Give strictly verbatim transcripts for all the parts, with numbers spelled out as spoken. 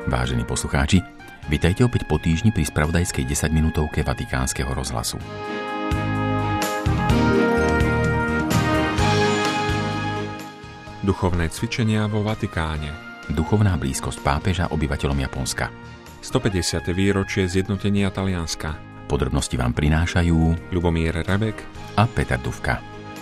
Vážení poslucháči, vitajte opäť po týždni pri spravodajskej desaťminútovke Vatikánskeho rozhlasu. Duchovné cvičenia vo Vatikáne. Duchovná blízkosť pápeža obyvateľom Japonska. stopäťdesiate výročie zjednotenia Talianska. Podrobnosti vám prinášajú Ľubomír Rebek a Peter Dufka.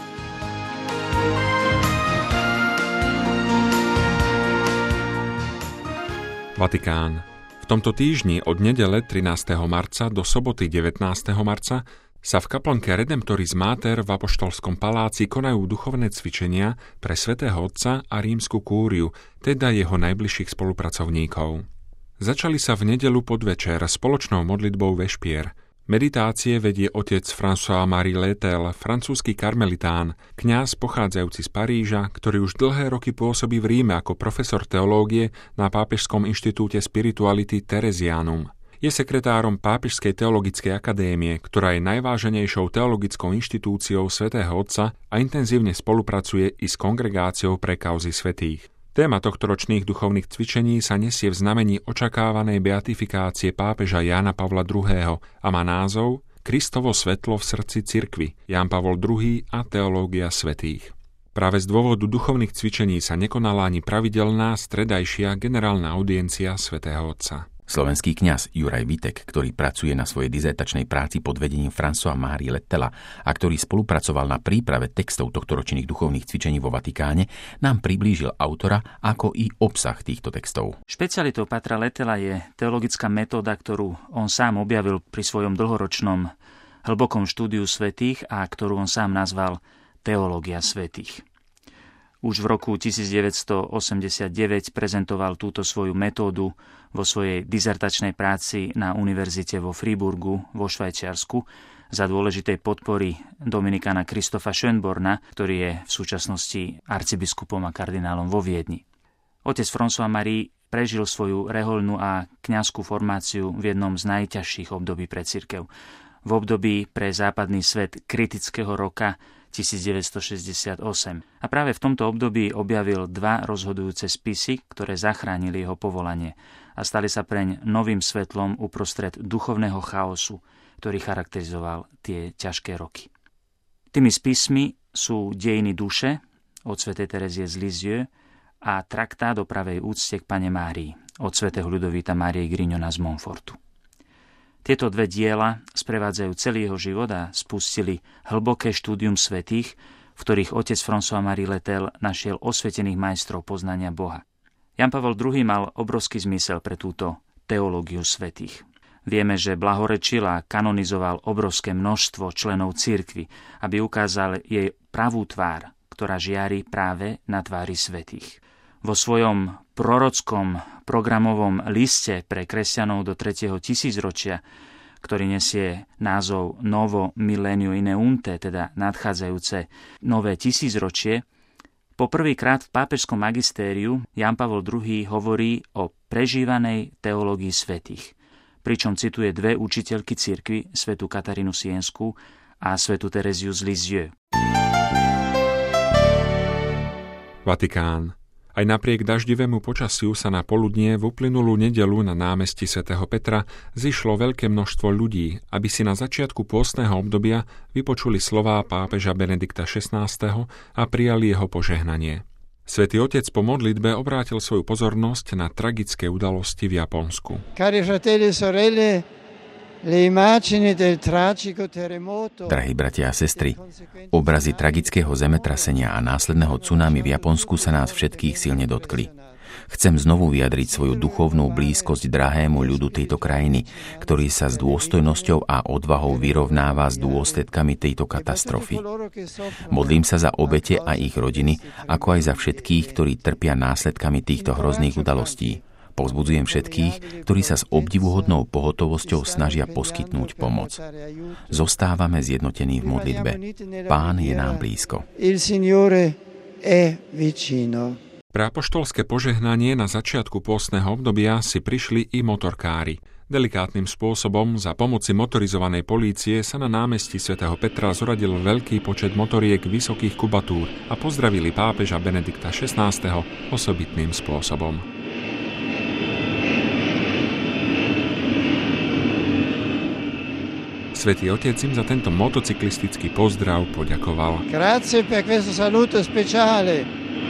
Vatikán. V tomto týždni od nedele trinásteho marca do soboty devätnásteho marca sa v kaplnke Redemptoris Mater v Apoštolskom paláci konajú duchovné cvičenia pre svätého Otca a rímsku kúriu, teda jeho najbližších spolupracovníkov. Začali sa v nedeľu podvečer spoločnou modlitbou vešpier. Meditácie vedie otec François-Marie Letel, francúzsky karmelitán, kňaz pochádzajúci z Paríža, ktorý už dlhé roky pôsobí v Ríme ako profesor teológie na Pápežskom inštitúte Spirituality Theresianum. Je sekretárom Pápežskej teologickej akadémie, ktorá je najváženejšou teologickou inštitúciou svätého Otca a intenzívne spolupracuje i s Kongregáciou pre kauzy svätých. Téma tohtoročných duchovných cvičení sa nesie v znamení očakávanej beatifikácie pápeža Jána Pavla druhého. a má názov Kristovo svetlo v srdci cirkvi, Ján Pavol druhý. a teológia svätých. Práve z dôvodu duchovných cvičení sa nekonala ani pravidelná stredajšia generálna audiencia svätého Otca. Slovenský kňaz Juraj Vitek, ktorý pracuje na svojej dizertačnej práci pod vedením François-Marie Letela a ktorý spolupracoval na príprave textov tohtoročných duchovných cvičení vo Vatikáne, nám priblížil autora ako i obsah týchto textov. Špecialitou Patra Letela je teologická metóda, ktorú on sám objavil pri svojom dlhoročnom hlbokom štúdiu svätých a ktorú on sám nazval teológia svätých. Už v roku devätnásťstoosemdesiatdeväť prezentoval túto svoju metódu vo svojej dizertačnej práci na univerzite vo Freiburgu vo Švajčiarsku za dôležitej podpory dominikána Christopha Schönborna, ktorý je v súčasnosti arcibiskupom a kardinálom vo Viedni. Otec François-Marie prežil svoju rehoľnú a kňazskú formáciu v jednom z najťažších období pre cirkev. V období pre západný svet kritického roka devätnásťstošesťdesiatosem. A práve v tomto období objavil dva rozhodujúce spisy, ktoré zachránili jeho povolanie a stali sa preň novým svetlom uprostred duchovného chaosu, ktorý charakterizoval tie ťažké roky. Tými spismi sú Dejiny duše od svätej Terezie z Lisieux a Traktát o pravej úcte k Panne Márii od svätého Ľudovíta Márie Grignona z Montfortu. Tieto dve diela sprevádzajú celý jeho život a spustili hlboké štúdium svätých, v ktorých otec François-Marie Letel našiel osvietených majstrov poznania Boha. Ján Pavol druhý. Mal obrovský zmysel pre túto teológiu svätých. Vieme, že blahorečil a kanonizoval obrovské množstvo členov cirkvi, aby ukázal jej pravú tvár, ktorá žiari práve na tvári svätých. Vo svojom prorockom programovom liste pre kresťanov do tretieho tisícročia, ktorý nesie názov Novo Millennio Ineunte, teda nadchádzajúce nové tisícročie, po prvýkrát v pápežskom magistériu Ján Pavol druhý. Hovorí o prežívanej teológii svätých, pričom cituje dve učiteľky cirkvi, svätú Katarínu Sienskú a svätú Tereziu z Lisieux. Vatikán. Aj napriek daždivému počasiu sa na poludnie v uplynulú nedeľu na námestí svätého Petra zišlo veľké množstvo ľudí, aby si na začiatku pôstneho obdobia vypočuli slová pápeža Benedikta šestnásteho. a prijali jeho požehnanie. Svätý Otec po modlitbe obrátil svoju pozornosť na tragické udalosti v Japonsku. Cari fratelli e sorelle, Drahí bratia a sestry, obrazy tragického zemetrasenia a následného tsunami v Japonsku sa nás všetkých silne dotkli. Chcem znovu vyjadriť svoju duchovnú blízkosť drahému ľudu tejto krajiny, ktorý sa s dôstojnosťou a odvahou vyrovnáva s dôsledkami tejto katastrofy. Modlím sa za obete a ich rodiny, ako aj za všetkých, ktorí trpia následkami týchto hrozných udalostí. Povzbudzujem všetkých, ktorí sa s obdivuhodnou pohotovosťou snažia poskytnúť pomoc. Zostávame zjednotení v modlitbe. Pán je nám blízko. Pre apoštolské požehnanie na začiatku pôstneho obdobia si prišli i motorkári. Delikátnym spôsobom za pomoci motorizovanej polície sa na námestí svätého Petra zoradil veľký počet motoriek vysokých kubatúr a pozdravili pápeža Benedikta šestnásteho. osobitným spôsobom. Svätý Otec im za tento motocyklistický pozdrav poďakoval. Grazie per questo saluto speciale.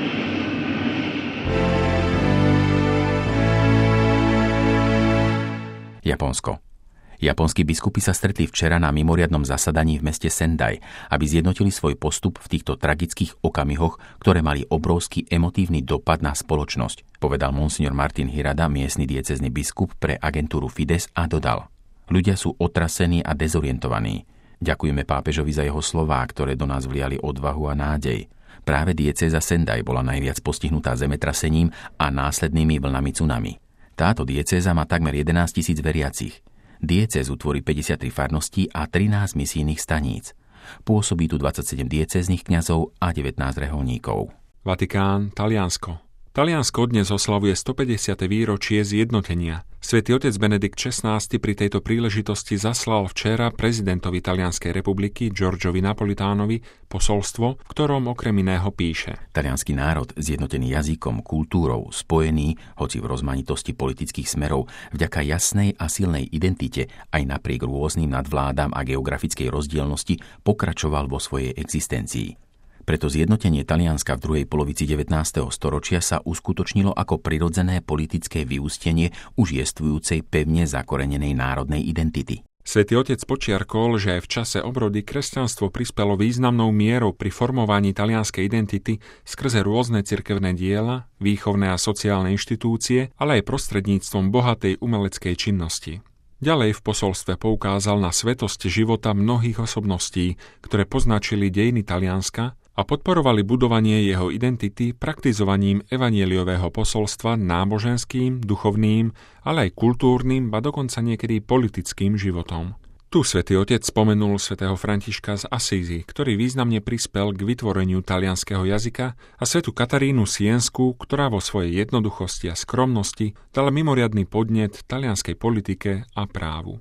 Japonsko. Japonskí biskupy sa stretli včera na mimoriadnom zasadaní v meste Sendai, aby zjednotili svoj postup v týchto tragických okamihoch, ktoré mali obrovský emotívny dopad na spoločnosť, povedal monsignor Martin Hirada, miestny diecézny biskup pre agentúru Fides, a dodal: Ľudia sú otrasení a dezorientovaní. Ďakujeme pápežovi za jeho slová, ktoré do nás vliali odvahu a nádej. Práve diecéza Sendai bola najviac postihnutá zemetrasením a následnými vlnami tsunami. Táto diecéza má takmer jedenásť tisíc veriacich. Diecézu tvorí päťdesiattri farností a trinásť misijných staníc. Pôsobí tu dvadsaťsedem diecéznych kňazov a devätnásť reholníkov. Vatikán, Taliansko. Taliansko dnes oslavuje stopäťdesiate výročie zjednotenia. Svätý otec Benedikt šestnásty pri tejto príležitosti zaslal včera prezidentovi Talianskej republiky Giorgiovi Napolitánovi posolstvo, v ktorom okrem iného píše: Taliansky národ, zjednotený jazykom, kultúrou, spojený, hoci v rozmanitosti politických smerov, vďaka jasnej a silnej identite, aj napriek rôznym nadvládam a geografickej rozdielnosti, pokračoval vo svojej existencii. Preto zjednotenie Talianska v druhej polovici devätnásteho storočia sa uskutočnilo ako prirodzené politické vyústenie už jestvujúcej pevne zakorenenej národnej identity. Svätý otec počiarkol, že aj v čase obrody kresťanstvo prispelo významnou mierou pri formovaní talianskej identity skrze rôzne cirkevné diela, výchovné a sociálne inštitúcie, ale aj prostredníctvom bohatej umeleckej činnosti. Ďalej v posolstve poukázal na svetosť života mnohých osobností, ktoré poznačili dejiny Talianska a podporovali budovanie jeho identity praktizovaním evanjeliového posolstva náboženským, duchovným, ale aj kultúrnym, ba dokonca niekedy politickým životom. Tu svätý otec spomenul svätého Františka z Asízy, ktorý významne prispel k vytvoreniu talianskeho jazyka, a svätú Katarínu Sienskú, ktorá vo svojej jednoduchosti a skromnosti dala mimoriadny podnet talianskej politike a právu.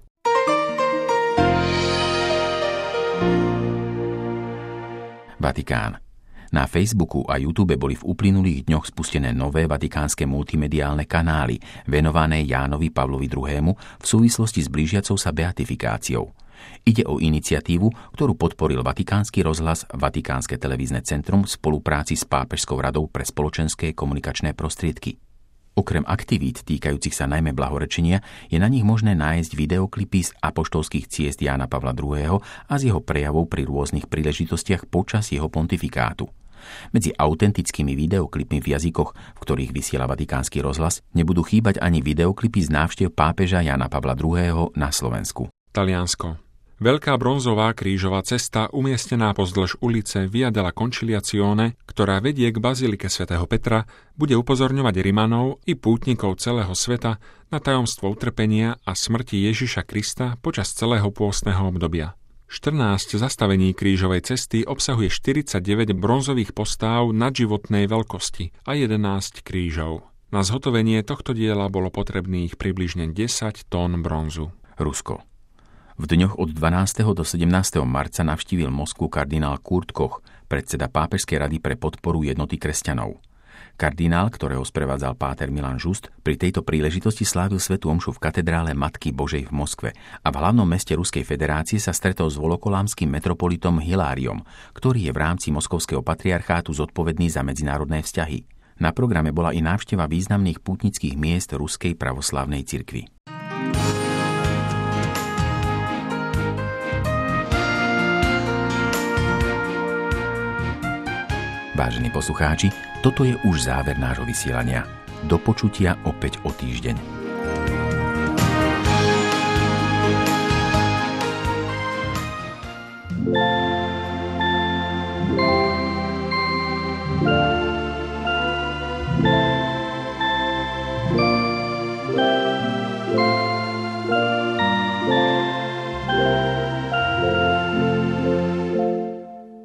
Vatikán. Na Facebooku a YouTube boli v uplynulých dňoch spustené nové vatikánske multimediálne kanály venované Jánovi Pavlovi druhému v súvislosti s blížiacou sa beatifikáciou. Ide o iniciatívu, ktorú podporil Vatikánsky rozhlas, Vatikánske televízne centrum v spolupráci s Pápežskou radou pre spoločenské komunikačné prostriedky. Okrem aktivít týkajúcich sa najmä blahorečenia je na nich možné nájsť videoklipy z apoštolských ciest Jána Pavla druhého. a z jeho prejavov pri rôznych príležitostiach počas jeho pontifikátu. Medzi autentickými videoklipmi v jazykoch, v ktorých vysiela Vatikánsky rozhlas, nebudú chýbať ani videoklipy z návštev pápeža Jána Pavla druhého. na Slovensku. Taliansko. Veľká bronzová krížová cesta umiestnená pozdĺž ulice Via della Conciliazione, ktorá vedie k bazilike svätého Petra, bude upozorňovať Rimanov i pútnikov celého sveta na tajomstvo utrpenia a smrti Ježiša Krista počas celého pôstneho obdobia. štrnásť zastavení krížovej cesty obsahuje štyridsaťdeväť bronzových postáv nadživotnej veľkosti a jedenásť krížov. Na zhotovenie tohto diela bolo potrebných približne desať tón bronzu. Rusko. V dňoch od dvanásteho do sedemnásteho marca navštívil Moskvu kardinál Kurt Koch, predseda Pápežskej rady pre podporu jednoty kresťanov. Kardinál, ktorého sprevádzal páter Milan Just, pri tejto príležitosti slávil svätú omšu v katedrále Matky Božej v Moskve a v hlavnom meste Ruskej federácie sa stretol s volokolámskym metropolitom Hiláriom, ktorý je v rámci moskovského patriarchátu zodpovedný za medzinárodné vzťahy. Na programe bola i návšteva významných pútnických miest Ruskej pravoslávnej cirkvi. Vážení poslucháči, toto je už záver nášho vysielania. Do počutia opäť o týždeň.